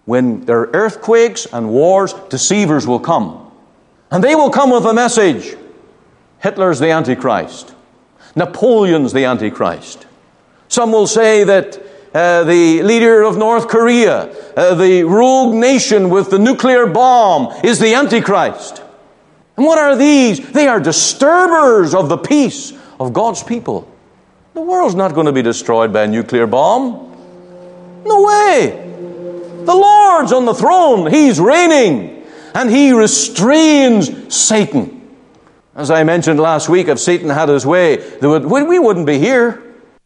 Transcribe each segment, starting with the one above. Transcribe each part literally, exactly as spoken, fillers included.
When there are earthquakes and wars, deceivers will come. And they will come with a message. Hitler's the Antichrist. Napoleon's the Antichrist. Some will say that uh, the leader of North Korea, uh, the rogue nation with the nuclear bomb, is the Antichrist. And what are these? They are disturbers of the peace of God's people. The world's not going to be destroyed by a nuclear bomb. No way. The Lord's on the throne. He's reigning. And He restrains Satan. As I mentioned last week, if Satan had his way, we wouldn't be here.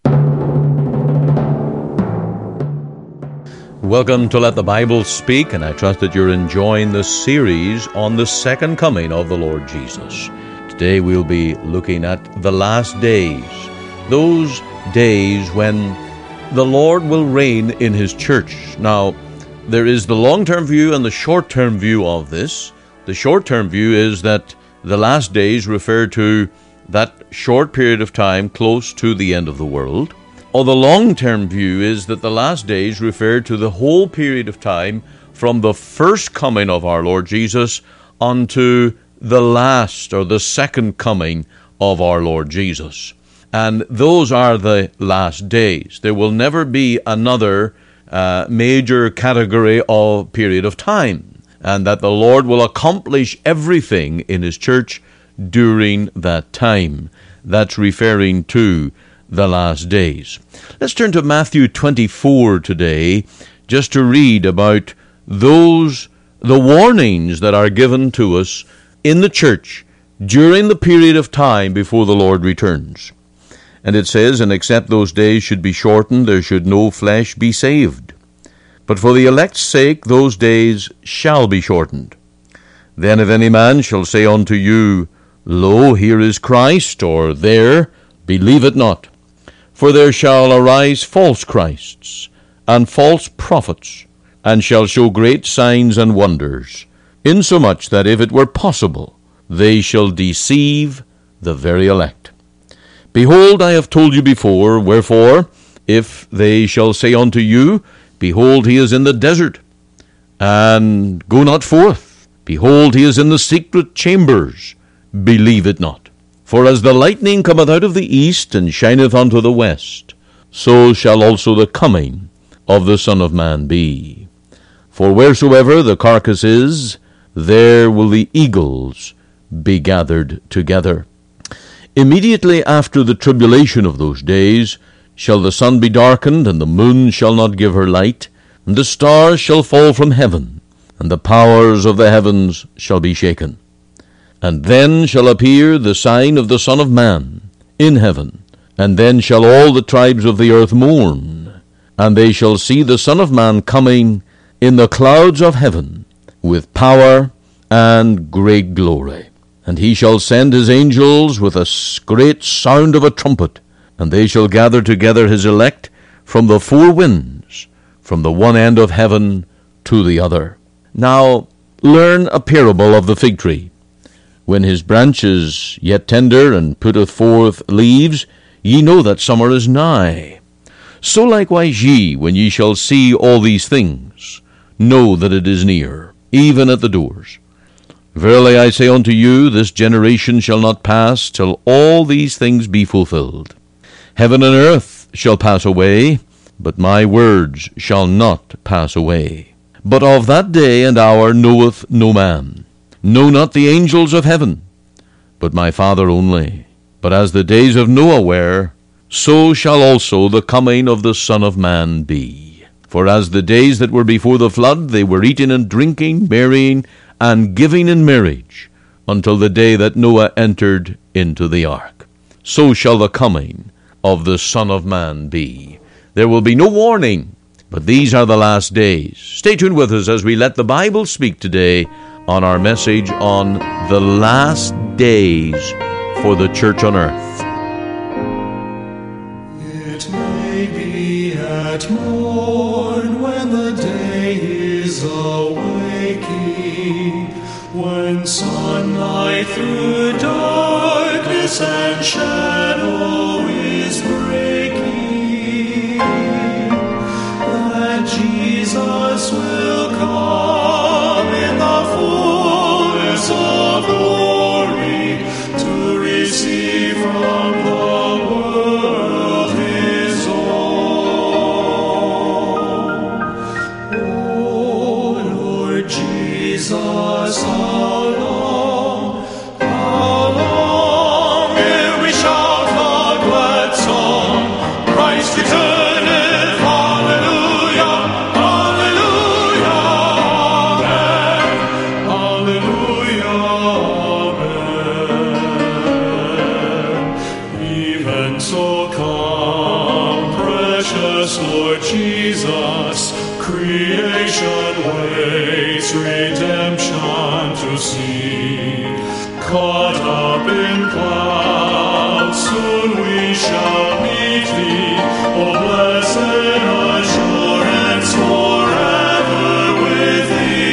Welcome to Let the Bible Speak, and I trust that you're enjoying this series on the second coming of the Lord Jesus. Today we'll be looking at the last days, those days when the Lord will reign in His church. Now, there is the long-term view and the short-term view of this. The short-term view is that the last days refer to that short period of time close to the end of the world. Or the long-term view is that the last days refer to the whole period of time from the first coming of our Lord Jesus unto the last or the second coming of our Lord Jesus. And those are the last days. There will never be another uh, major category of period of time, and that the Lord will accomplish everything in His church during that time. That's referring to the last days. Let's turn to Matthew twenty-four today, just to read about those, the warnings that are given to us in the church during the period of time before the Lord returns. And it says, "And except those days should be shortened, there should no flesh be saved. But for the elect's sake those days shall be shortened. Then if any man shall say unto you, Lo, here is Christ, or there, believe it not. For there shall arise false Christs, and false prophets, and shall show great signs and wonders, insomuch that if it were possible, they shall deceive the very elect. Behold, I have told you before, wherefore, if they shall say unto you, Behold, he is in the desert, and go not forth. Behold, he is in the secret chambers, believe it not. For as the lightning cometh out of the east, and shineth unto the west, so shall also the coming of the Son of Man be. For wheresoever the carcass is, there will the eagles be gathered together. Immediately after the tribulation of those days shall the sun be darkened, and the moon shall not give her light, and the stars shall fall from heaven, and the powers of the heavens shall be shaken. And then shall appear the sign of the Son of Man in heaven, and then shall all the tribes of the earth mourn, and they shall see the Son of Man coming in the clouds of heaven with power and great glory. And he shall send his angels with a great sound of a trumpet, and they shall gather together his elect from the four winds, from the one end of heaven to the other. Now learn a parable of the fig tree. When his branch is yet tender, and putteth forth leaves, ye know that summer is nigh. So likewise ye, when ye shall see all these things, know that it is near, even at the doors. Verily I say unto you, this generation shall not pass till all these things be fulfilled. Heaven and earth shall pass away, but my words shall not pass away. But of that day and hour knoweth no man, no, not the angels of heaven, but my Father only. But as the days of Noah were, so shall also the coming of the Son of Man be. For as the days that were before the flood, they were eating and drinking, marrying, and giving in marriage, until the day that Noah entered into the ark. So shall the coming of the Son of Man be. There will be no warning, but these are the last days. Stay tuned with us as we let the Bible speak today on our message on the last days for the church on earth. It may be at morn when the day is awaking, when sunlight through darkness and shadow is breaking, that Jesus will come. Jesus, how long, how long ere we shout a glad song, Christ returneth, hallelujah, hallelujah, amen, hallelujah, amen. Even so come, precious Lord Jesus, creation waits redemption to see. Caught up in clouds, soon we shall meet thee. O blessed assurance, forever with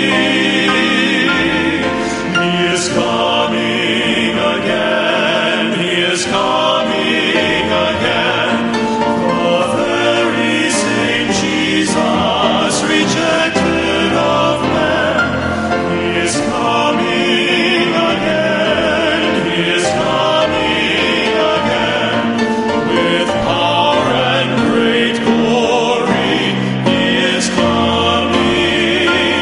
thee. He is coming again, he is coming again. The very same Jesus, rejected of men, he is coming again, he is coming again, with power and great glory, he is coming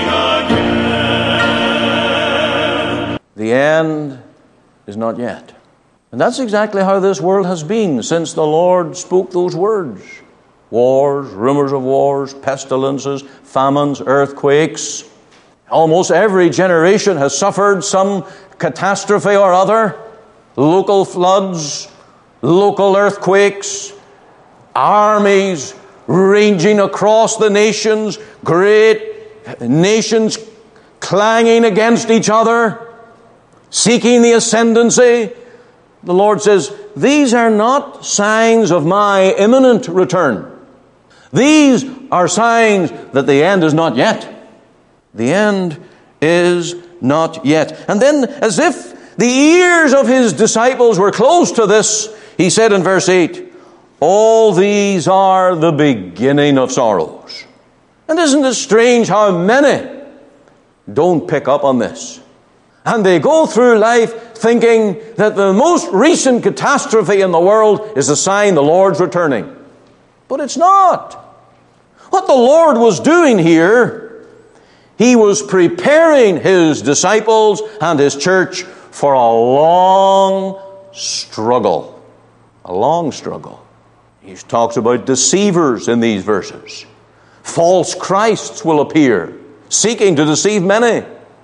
again. The end is not yet. And that's exactly how this world has been since the Lord spoke those words. Wars, rumors of wars, pestilences, famines, earthquakes. Almost every generation has suffered some catastrophe or other. Local floods, local earthquakes, armies ranging across the nations, great nations clanging against each other, seeking the ascendancy. The Lord says, these are not signs of my imminent return. These are signs that the end is not yet. The end is not yet. And then, as if the ears of his disciples were close to this, he said in verse eight, all these are the beginning of sorrows. And isn't it strange how many don't pick up on this? And they go through life thinking that the most recent catastrophe in the world is a sign the Lord's returning. But it's not. What the Lord was doing here, he was preparing his disciples and his church for a long struggle. A long struggle. He talks about deceivers in these verses. False Christs will appear, seeking to deceive many.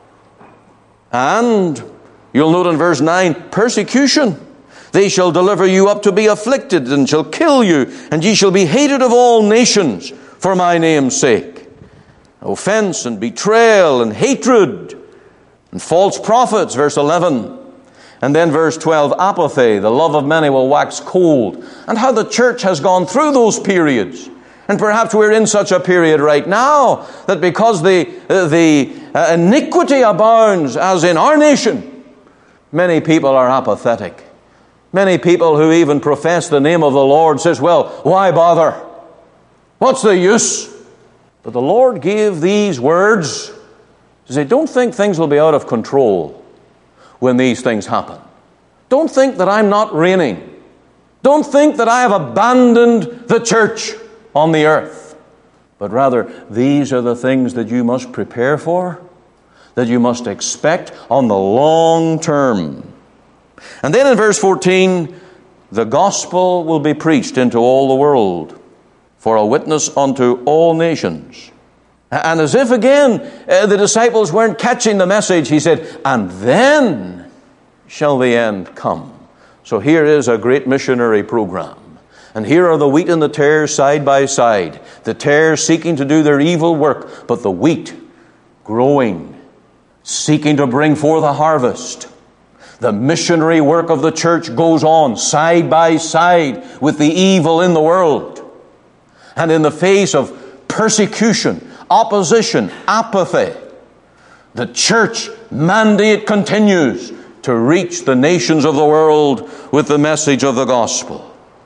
And you'll note in verse nine, persecution. They shall deliver you up to be afflicted, and shall kill you, and ye shall be hated of all nations for my name's sake. Offense and betrayal and hatred and false prophets, verse eleven. And then verse twelve, apathy, the love of many will wax cold. And how the church has gone through those periods. And perhaps we're in such a period right now that because the, uh, the uh, iniquity abounds, as in our nation, many people are apathetic. Many people who even profess the name of the Lord says, well, why bother? What's the use? But the Lord gave these words to say, don't think things will be out of control when these things happen. Don't think that I'm not reigning. Don't think that I have abandoned the church on the earth. But rather, these are the things that you must prepare for, that you must expect on the long term. And then in verse fourteen, the gospel will be preached into all the world for a witness unto all nations. And as if again uh, the disciples weren't catching the message, he said, and then shall the end come. So here is a great missionary program. And here are the wheat and the tares side by side. The tares seeking to do their evil work, but the wheat growing, seeking to bring forth a harvest. The missionary work of the church goes on side by side with the evil in the world. And in the face of persecution, opposition, apathy, the church mandate continues to reach the nations of the world with the message of the gospel.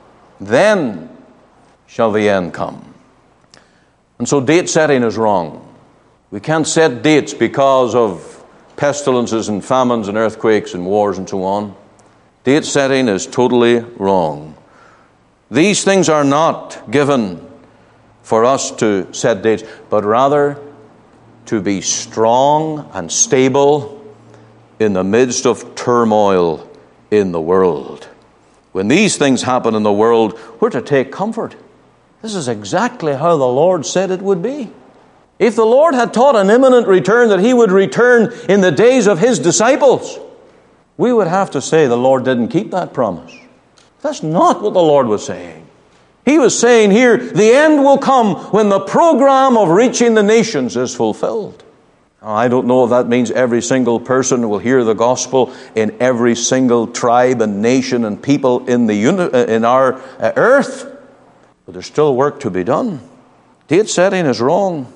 Then shall the end come. And so date setting is wrong. We can't set dates because of pestilences and famines and earthquakes and wars and so on. Date setting is totally wrong. These things are not given for us to set dates, but rather to be strong and stable in the midst of turmoil in the world. When these things happen in the world, we're to take comfort. This is exactly how the Lord said it would be. If the Lord had taught an imminent return, that he would return in the days of his disciples, we would have to say the Lord didn't keep that promise. That's not what the Lord was saying. He was saying here, the end will come when the program of reaching the nations is fulfilled. I don't know if that means every single person will hear the gospel in every single tribe and nation and people in the uni- in our uh, earth, but there's still work to be done. Date setting is wrong.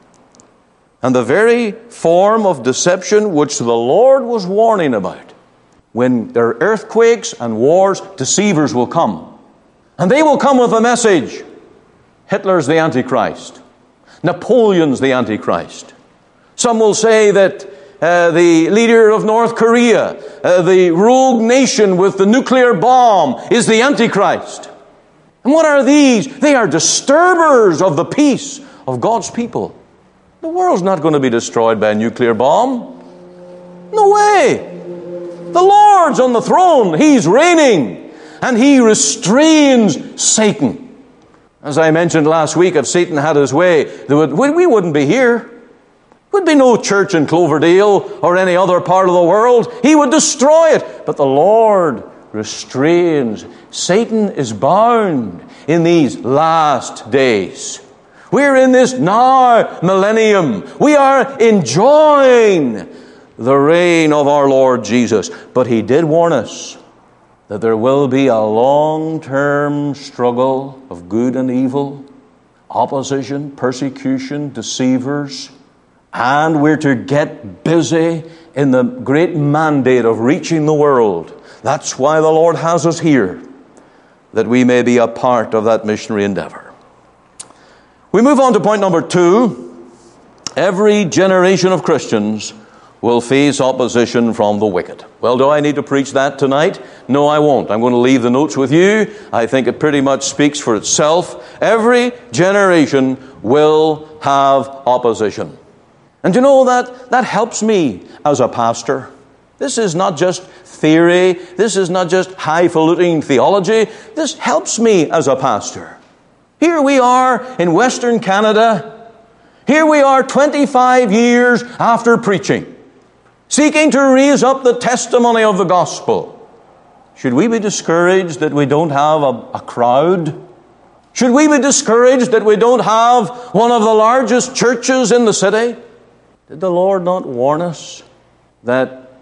And the very form of deception which the Lord was warning about, when there are earthquakes and wars, deceivers will come. And they will come with a message. Hitler's the Antichrist. Napoleon's the Antichrist. Some will say that uh, the leader of North Korea, uh, the rogue nation with the nuclear bomb, is the Antichrist. And what are these? They are disturbers of the peace of God's people. The world's not going to be destroyed by a nuclear bomb. No way. The Lord's on the throne. He's reigning. And he restrains Satan. As I mentioned last week, if Satan had his way, there would, we wouldn't be here. There would be no church in Cloverdale or any other part of the world. He would destroy it. But the Lord restrains. Satan is bound in these last days. We're in this now millennium. We are enjoying the reign of our Lord Jesus. But he did warn us that there will be a long-term struggle of good and evil, opposition, persecution, deceivers, and we're to get busy in the great mandate of reaching the world. That's why the Lord has us here, that we may be a part of that missionary endeavor. We move on to point number two. Every generation of Christians will face opposition from the wicked. Well, do I need to preach that tonight? No, I won't. I'm going to leave the notes with you. I think it pretty much speaks for itself. Every generation will have opposition. And you know that that helps me as a pastor. This is not just theory. This is not just highfalutin theology. This helps me as a pastor. Here we are in Western Canada. Here we are twenty-five years after preaching, seeking to raise up the testimony of the gospel. Should we be discouraged that we don't have a, a crowd? Should we be discouraged that we don't have one of the largest churches in the city? Did the Lord not warn us that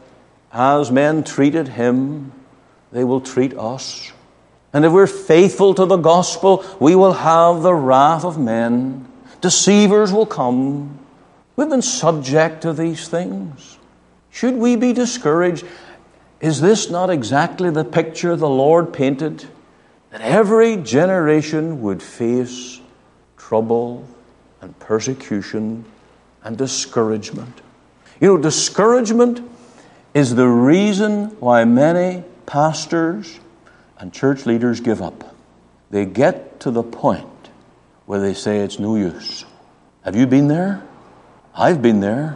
as men treated him, they will treat us? And if we're faithful to the gospel, we will have the wrath of men. Deceivers will come. We've been subject to these things. Should we be discouraged? Is this not exactly the picture the Lord painted? That every generation would face trouble and persecution and discouragement. You know, discouragement is the reason why many pastors and church leaders give up. They get to the point where they say it's no use. Have you been there? I've been there.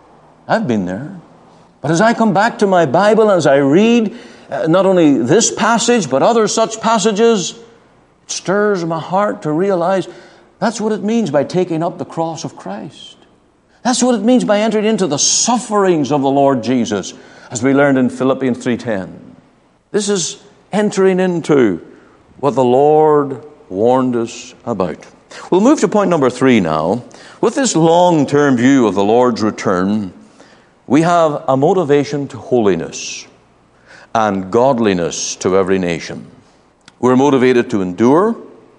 I've been there. But as I come back to my Bible, as I read uh, not only this passage, but other such passages, it stirs my heart to realize that's what it means by taking up the cross of Christ. That's what it means by entering into the sufferings of the Lord Jesus, as we learned in Philippians three ten. This is entering into what the Lord warned us about. We'll move to point number three now. With this long-term view of the Lord's return, we have a motivation to holiness and godliness to every nation. We're motivated to endure,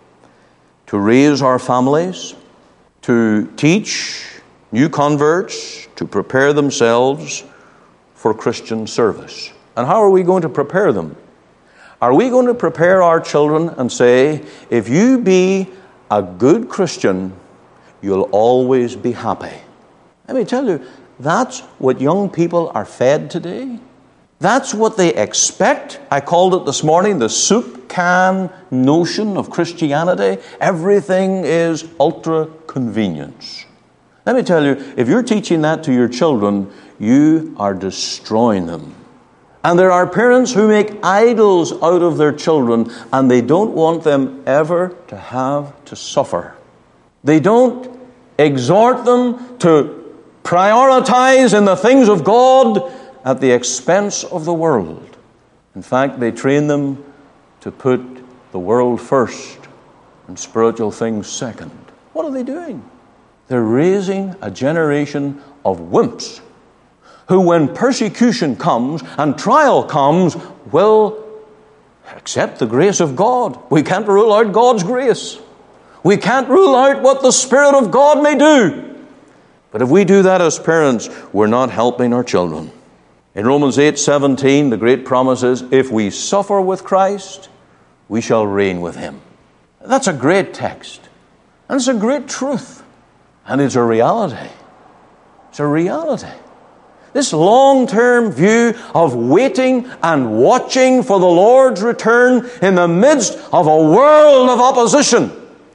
to raise our families, to teach new converts, to prepare themselves for Christian service. And how are we going to prepare them? Are we going to prepare our children and say, if you be a good Christian, you'll always be happy? Let me tell you, that's what young people are fed today. That's what they expect. I called it this morning the soup can notion of Christianity. Everything is ultra convenience. Let me tell you, if you're teaching that to your children, you are destroying them. And there are parents who make idols out of their children, and they don't want them ever to have to suffer. They don't exhort them to prioritize in the things of God at the expense of the world. In fact, they train them to put the world first and spiritual things second. What are they doing? They're raising a generation of wimps who, when persecution comes and trial comes, will accept the grace of God. We can't rule out God's grace. We can't rule out what the Spirit of God may do. But if we do that as parents, we're not helping our children. In Romans eight seventeen, the great promise is, if we suffer with Christ, we shall reign with Him. That's a great text. And it's a great truth. And it's a reality. It's a reality. This long-term view of waiting and watching for the Lord's return in the midst of a world of opposition,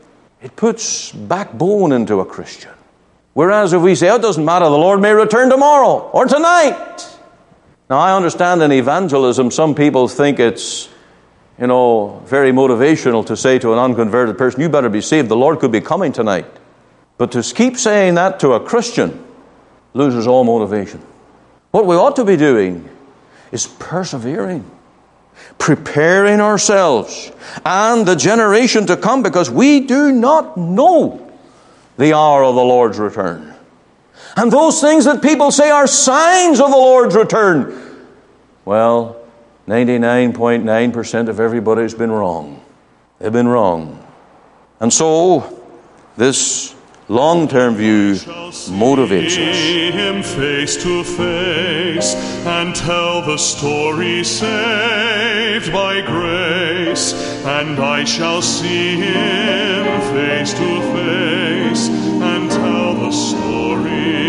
it puts backbone into a Christian. Whereas if we say, oh, it doesn't matter, the Lord may return tomorrow or tonight. Now, I understand in evangelism, some people think it's, you know, very motivational to say to an unconverted person, you better be saved, the Lord could be coming tonight. But to keep saying that to a Christian loses all motivation. What we ought to be doing is persevering, preparing ourselves and the generation to come, because we do not know the hour of the Lord's return. And those things that people say are signs of the Lord's return, well, ninety-nine point nine percent of everybody's been wrong. They've been wrong. And so, this long-term view motivates us. See Him face to face and tell the story saved by grace, and I shall see Him face to face and tell the story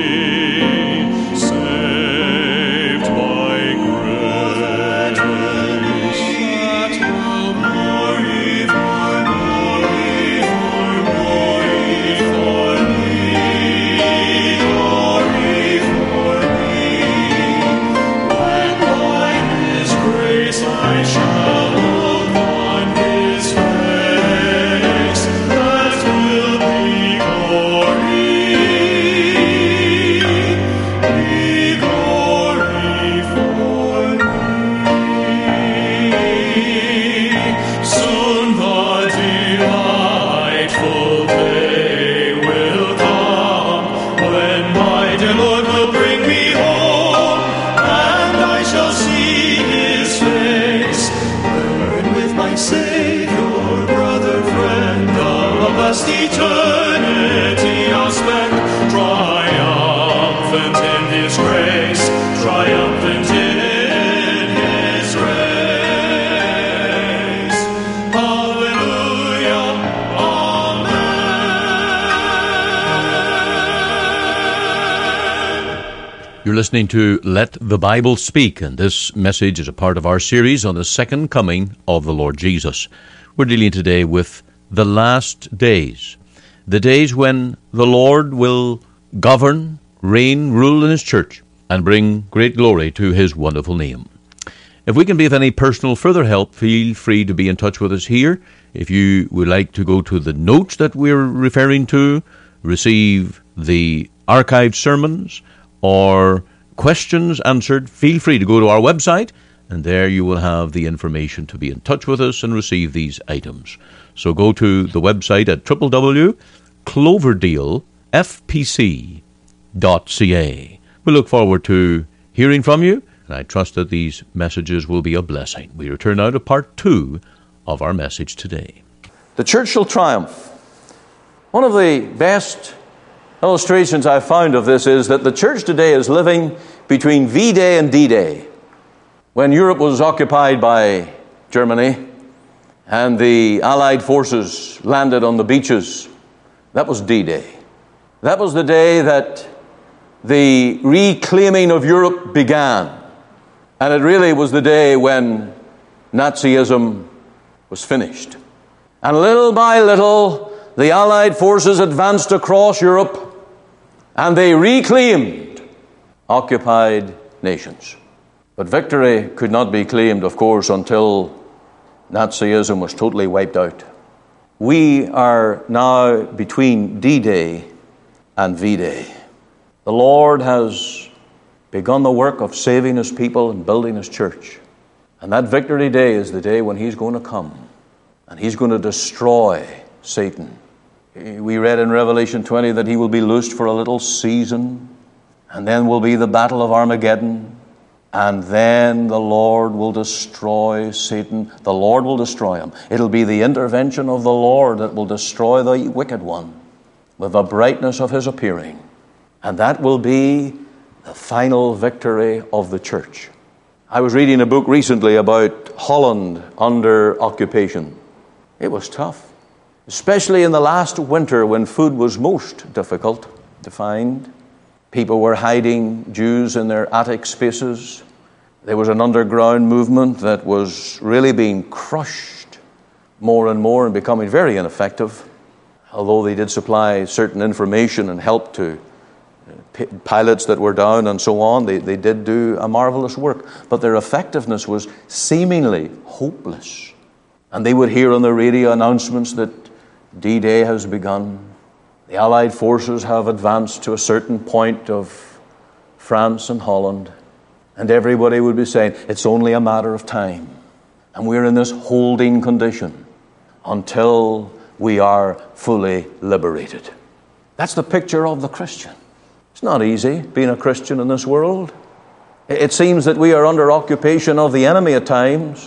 saved by grace. That will glory for glory for glory for me, glory for me. When by His grace I shall look on His face, that will be glory, be glory for me. Soon the delightful day will come when my dear Lord will bring me home, and I shall see His face, wherein with my Savior, brother, friend, the blessed eternity I'll spend, triumphant in His grace, triumphant in His grace. Hallelujah, amen. You're listening to Let the Bible Speak, and this message is a part of our series on the second coming of the Lord Jesus. We're dealing today with the last days, the days when the Lord will govern, reign, rule in His church, and bring great glory to His wonderful name. If we can be of any personal further help, feel free to be in touch with us here. If you would like to go to the notes that we're referring to, receive the archived sermons, or questions answered, feel free to go to our website, and there you will have the information to be in touch with us and receive these items. So go to the website at w w w dot cloverdale f p c dot c a. We look forward to hearing from you, and I trust that these messages will be a blessing. We return now to part two of our message today. The church shall triumph. One of the best illustrations I've found of this is that the church today is living between V-Day and D-Day. When Europe was occupied by Germany and the Allied forces landed on the beaches, that was D-Day. That was the day that the reclaiming of Europe began. And it really was the day when Nazism was finished. And little by little, the Allied forces advanced across Europe, and they reclaimed occupied nations. But victory could not be claimed, of course, until Nazism was totally wiped out. We are now between D-Day and V-Day. The Lord has begun the work of saving His people and building His church. And that victory day is the day when He's going to come and He's going to destroy Satan. We read in Revelation twenty that He will be loosed for a little season, and then will be the battle of Armageddon, and then the Lord will destroy Satan. The Lord will destroy him. It'll be the intervention of the Lord that will destroy the wicked one with the brightness of His appearing. And that will be the final victory of the church. I was reading a book recently about Holland under occupation. It was tough, especially in the last winter when food was most difficult to find. People were hiding, Jews in their attic spaces. There was an underground movement that was really being crushed more and more and becoming very ineffective. Although they did supply certain information and help to p- pilots that were down and so on, they, they did do a marvelous work. But their effectiveness was seemingly hopeless. And they would hear on the radio announcements that D-Day has begun. The Allied forces have advanced to a certain point of France and Holland, and everybody would be saying, it's only a matter of time. And we're in this holding condition until we are fully liberated. That's the picture of the Christian. It's not easy being a Christian in this world. It seems that we are under occupation of the enemy at times.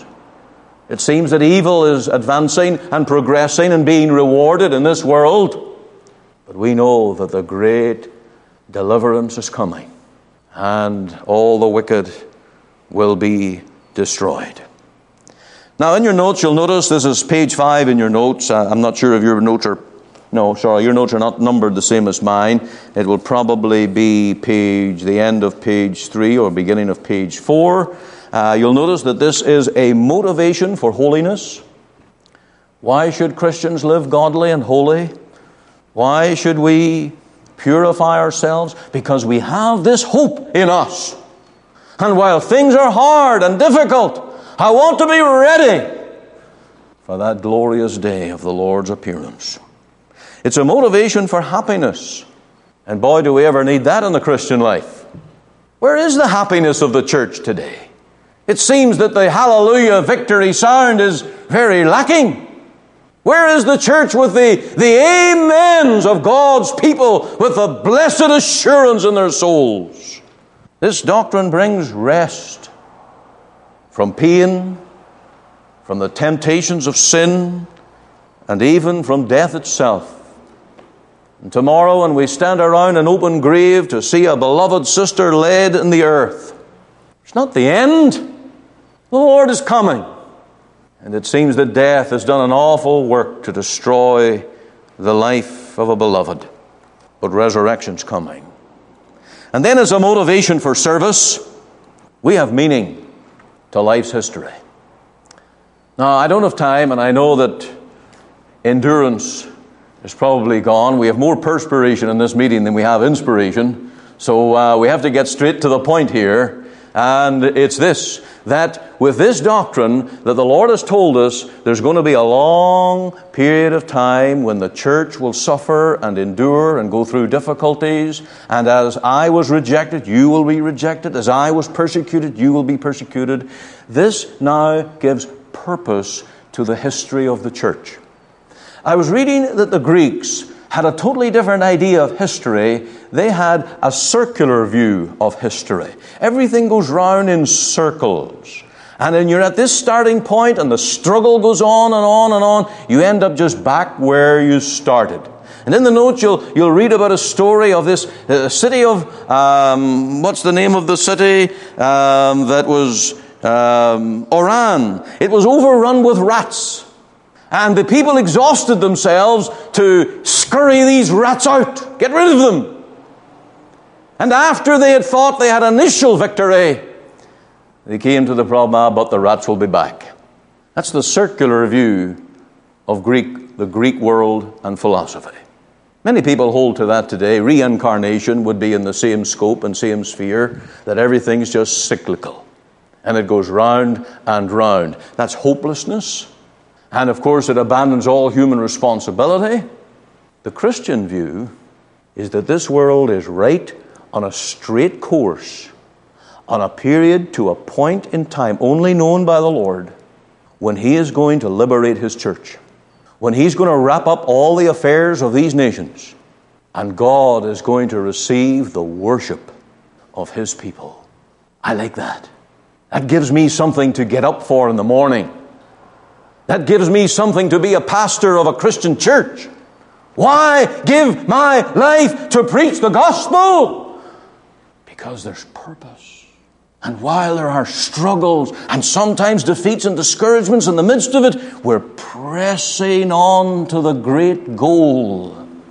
It seems that evil is advancing and progressing and being rewarded in this world. But we know that the great deliverance is coming, and all the wicked will be destroyed. Now, in your notes, you'll notice this is page five in your notes. I'm not sure if your notes are... No, sorry, your notes are not numbered the same as mine. It will probably be page, the end of page three or beginning of page four. Uh, you'll notice that this is a motivation for holiness. Why should Christians live godly and holy? Why should we purify ourselves? Because we have this hope in us. And while things are hard and difficult, I want to be ready for that glorious day of the Lord's appearance. It's a motivation for happiness. And boy, do we ever need that in the Christian life. Where is the happiness of the church today? It seems that the hallelujah victory sound is very lacking. Where is the church with the, the amens of God's people, with the blessed assurance in their souls? This doctrine brings rest from pain, from the temptations of sin, and even from death itself. And tomorrow, when we stand around an open grave to see a beloved sister laid in the earth, it's not the end. The Lord is coming. And it seems that death has done an awful work to destroy the life of a beloved. But resurrection's coming. And then as a motivation for service, we have meaning to life's history. Now, I don't have time, and I know that endurance is probably gone. We have more perspiration in this meeting than we have inspiration. So uh, we have to get straight to the point here. And it's this, that with this doctrine that the Lord has told us, there's going to be a long period of time when the church will suffer and endure and go through difficulties. And as I was rejected, you will be rejected. As I was persecuted, you will be persecuted. This now gives purpose to the history of the church. I was reading that the Greeks had a totally different idea of history. They had a circular view of history. Everything goes round in circles. And then you're at this starting point and the struggle goes on and on and on. You end up just back where you started. And in the notes you'll, you'll read about a story of this uh, city of, um, what's the name of the city? Um, that was um, Oran. It was overrun with rats. And the people exhausted themselves to scurry these rats out, get rid of them. And after they had thought they had initial victory, they came to the problem, ah, but the rats will be back. That's the circular view of Greek, the Greek world and philosophy. Many people hold to that today. Reincarnation would be in the same scope and same sphere, that everything's just cyclical. And it goes round and round. That's hopelessness. And of course it abandons all human responsibility. The Christian view is that this world is right on a straight course, on a period to a point in time only known by the Lord, when He is going to liberate His church, when He's going to wrap up all the affairs of these nations, and God is going to receive the worship of His people. I like that. That gives me something to get up for in the morning. That gives me something to be a pastor of a Christian church. Why give my life to preach the gospel? Because there's purpose. And while there are struggles and sometimes defeats and discouragements in the midst of it, we're pressing on to the great goal.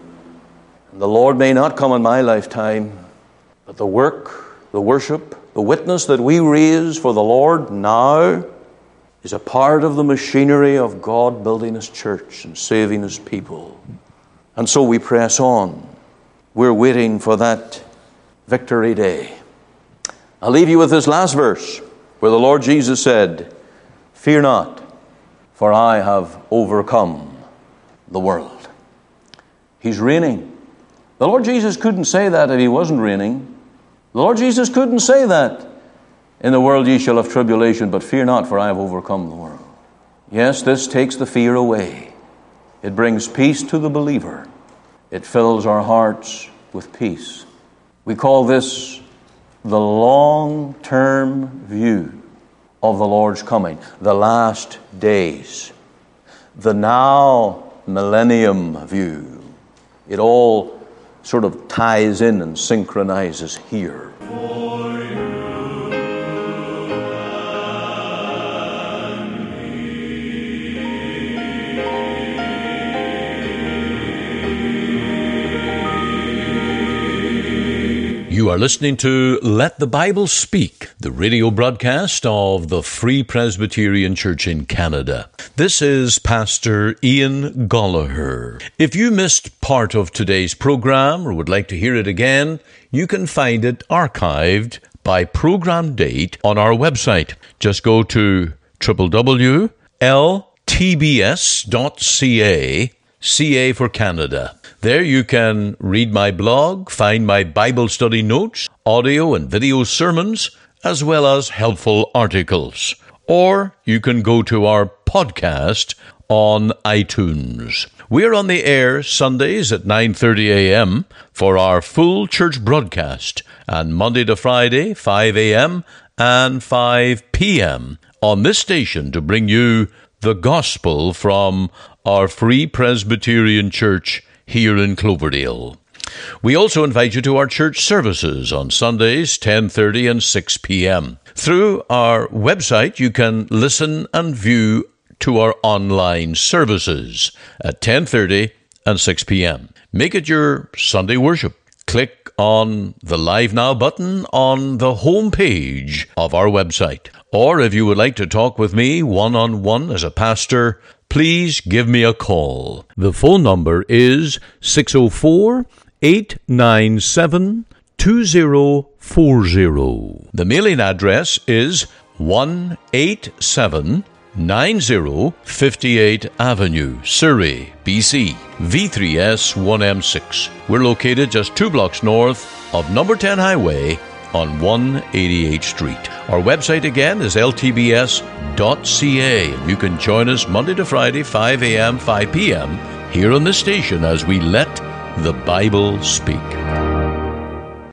And the Lord may not come in my lifetime, but the work, the worship, the witness that we raise for the Lord now is a part of the machinery of God building His church and saving His people. And so we press on. We're waiting for that victory day. I'll leave you with this last verse where the Lord Jesus said, "Fear not, for I have overcome the world." He's reigning. The Lord Jesus couldn't say that if He wasn't reigning. The Lord Jesus couldn't say that. "In the world ye shall have tribulation, but fear not, for I have overcome the world." Yes, this takes the fear away. It brings peace to the believer. It fills our hearts with peace. We call this the long-term view of the Lord's coming, the last days, the now millennium view. It all sort of ties in and synchronizes here. You are listening to Let the Bible Speak, the radio broadcast of the Free Presbyterian Church in Canada. This is Pastor Ian Gollaher. If you missed part of today's program or would like to hear it again, you can find it archived by program date on our website. Just go to w w w dot l t b s dot c a, C A for Canada. There you can read my blog, find my Bible study notes, audio and video sermons, as well as helpful articles. Or you can go to our podcast on iTunes. We're on the air Sundays at nine thirty a.m. for our full church broadcast, and Monday to Friday, five a.m. and five p.m. on this station to bring you the gospel from our Free Presbyterian Church here in Cloverdale. We also invite you to our church services on Sundays, ten thirty and six p.m. Through our website, you can listen and view to our online services at ten thirty and six p.m. Make it your Sunday worship. Click on the Live Now button on the home page of our website. Or if you would like to talk with me one-on-one as a pastor, please give me a call. The phone number is six oh four, eight nine seven, two oh four oh. The mailing address is one eighty-seven ninety fifty-eight Avenue, Surrey, B C, V three S one M six. We're located just two blocks north of number ten Highway on one eighty-eighth Street. Our website again is l t b s dot c a, and you can join us Monday to Friday, five a.m., five p.m. here on the station as we let the Bible speak.